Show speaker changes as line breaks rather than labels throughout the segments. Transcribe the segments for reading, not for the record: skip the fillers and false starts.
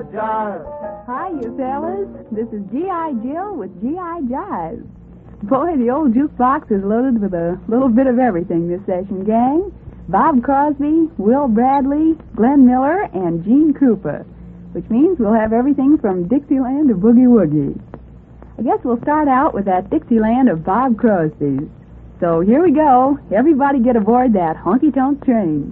Jive.
Hi, you fellas. This is G.I. Jill with G.I. Jive. Boy, the old jukebox is loaded with a little bit of everything this session, gang. Bob Crosby, Will Bradley, Glenn Miller, and Gene Krupa, which means we'll have everything from Dixieland to Boogie Woogie. I guess we'll start out with that Dixieland of Bob Crosby's. So here we go. Everybody get aboard that honky-tonk train.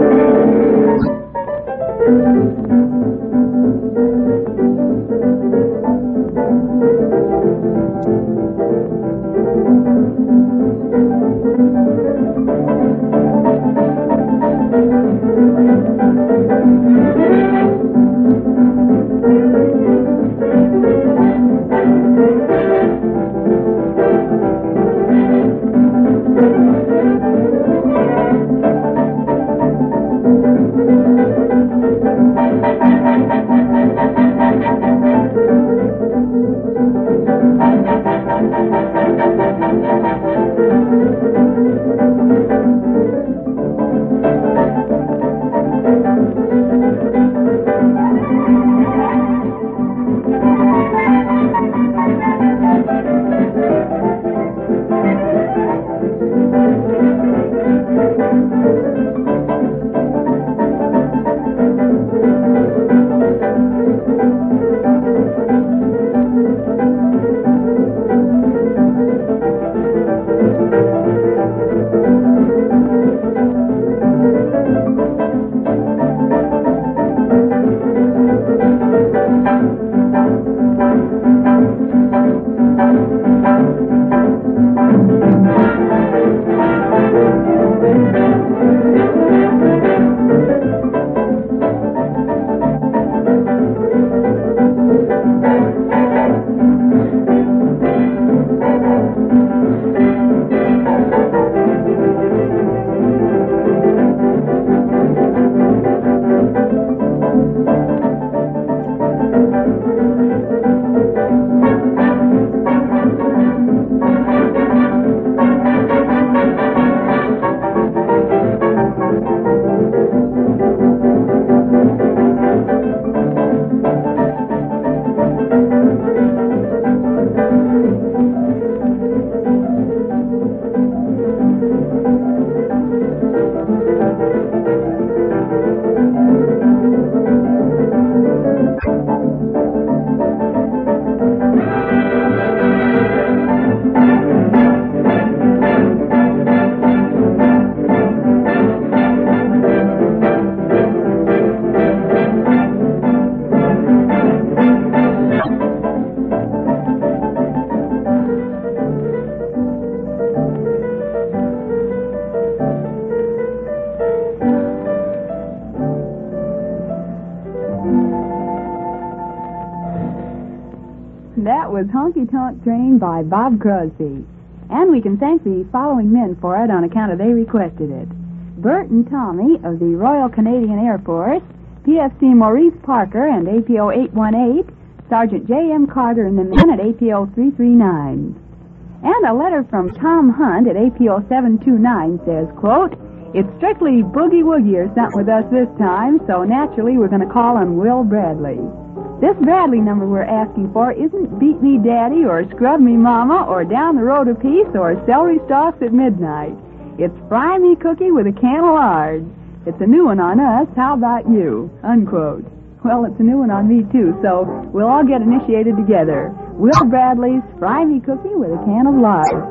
That was Honky Tonk Train by Bob Crosby. And we can thank the following men for it on account of they requested it. Bert and Tommy of the Royal Canadian Air Force, PFC Maurice Parker and APO 818, Sergeant J.M. Carter and the men at APO 339. And a letter from Tom Hunt at APO 729 says, quote, "It's strictly boogie woogie or something with us this time, so naturally we're going to call on Will Bradley. This Bradley number we're asking for isn't Beat Me Daddy or Scrub Me Mama or Down the Road a Piece or Celery Stalks at Midnight. It's Fry Me Cookie with a Can of Lard. It's a new one on us, how about you?" Unquote. Well, it's a new one on me, too, so we'll all get initiated together. Will Bradley's Fry Me Cookie with a Can of Lard.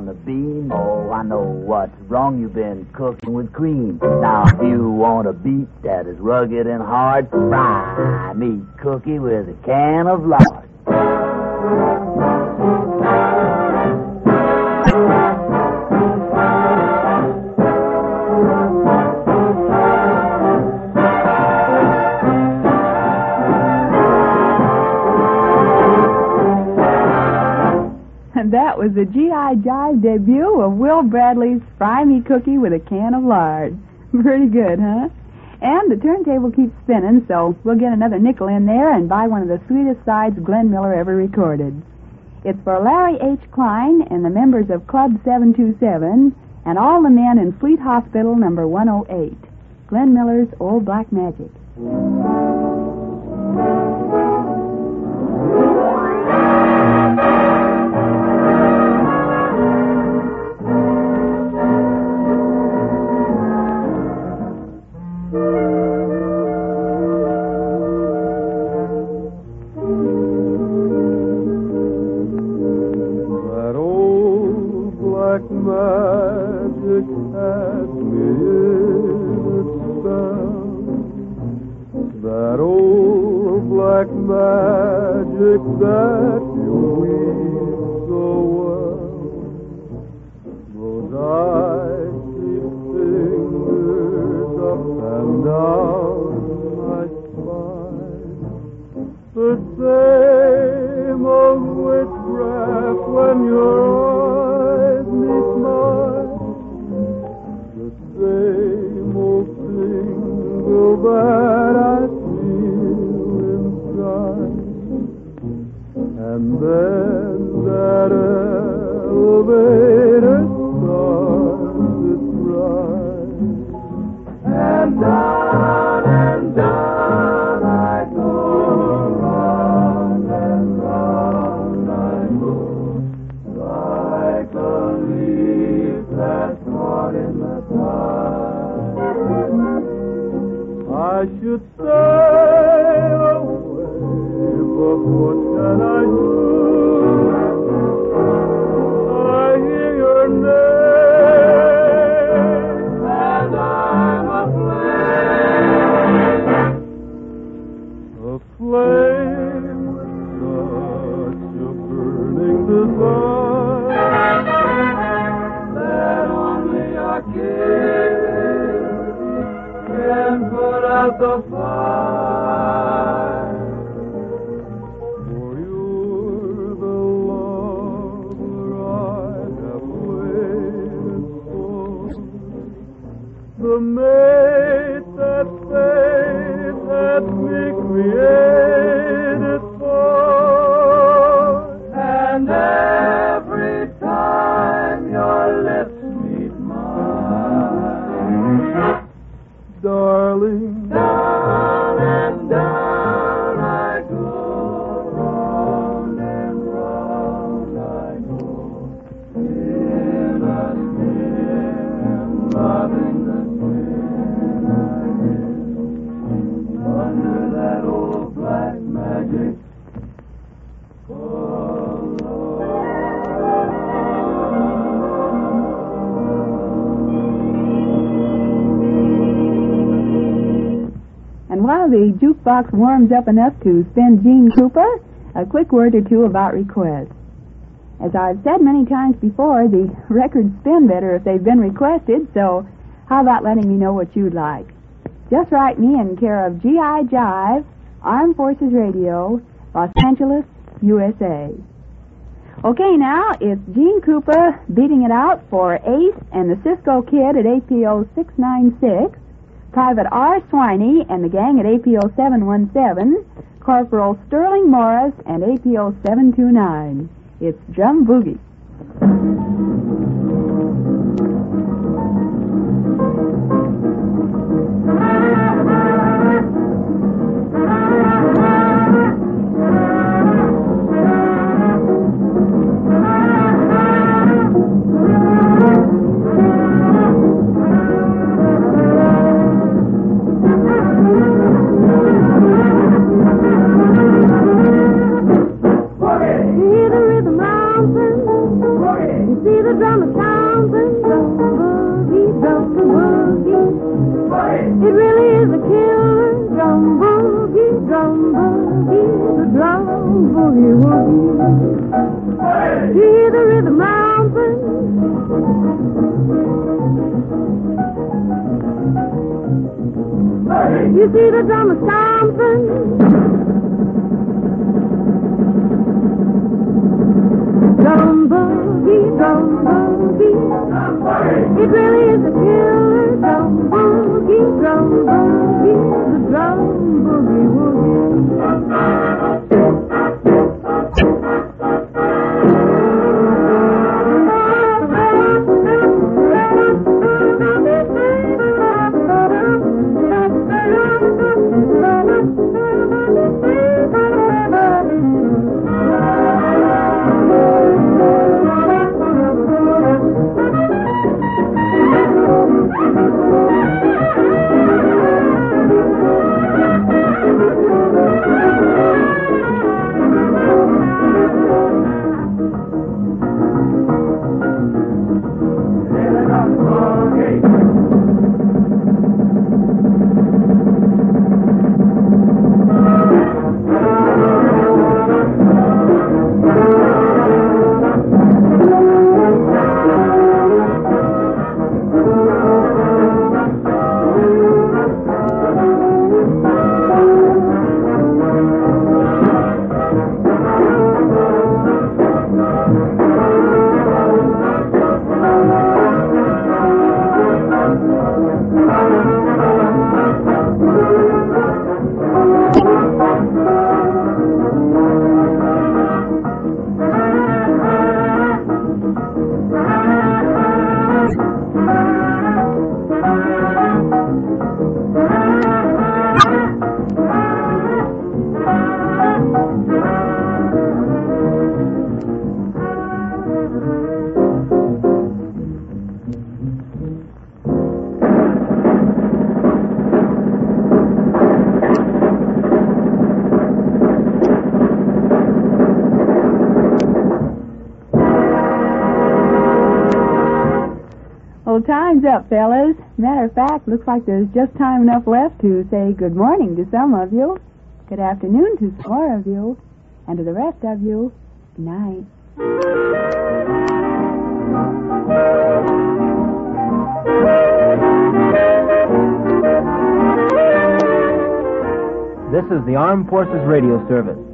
the beam. Oh, I know what's wrong. You've been cooking with cream. Now, if you want a beat that is rugged and hard, fry me cookie with a can of lard.
That was the G.I. Jive debut of Will Bradley's Fry Me Cookie with a Can of Lard. Pretty good, huh? And the turntable keeps spinning, so we'll get another nickel in there and buy one of the sweetest sides Glenn Miller ever recorded. It's for Larry H. Klein and the members of Club 727 and all the men in Fleet Hospital number 108. Glenn Miller's Old Black Magic. While the jukebox warms up enough to spin Gene Cooper, a quick word or two about requests. As I've said many times before, the records spin better if they've been requested, so how about letting me know what you'd like? Just write me in care of G.I. Jive, Armed Forces Radio, Los Angeles, USA. Okay, now it's Gene Cooper beating it out for Ace and the Cisco Kid at APO 696, Private R. Swiney and the gang at APO 717, Corporal Sterling Morris and APO 729. It's Drum Boogie.
See the rhythm mountain, see It really is a killer. Drum boogie, the drum boogie woogie. You hear the rhythm romping. You see the drummer stomping. Drum boogie, it really is a killer. Drum boogie, the drum boogie
Well, time's up, fellas. Matter of fact, looks like there's just time enough left to say good morning to some of you, good afternoon to some more of you, and to the rest of you, good night.
This is the Armed Forces Radio Service.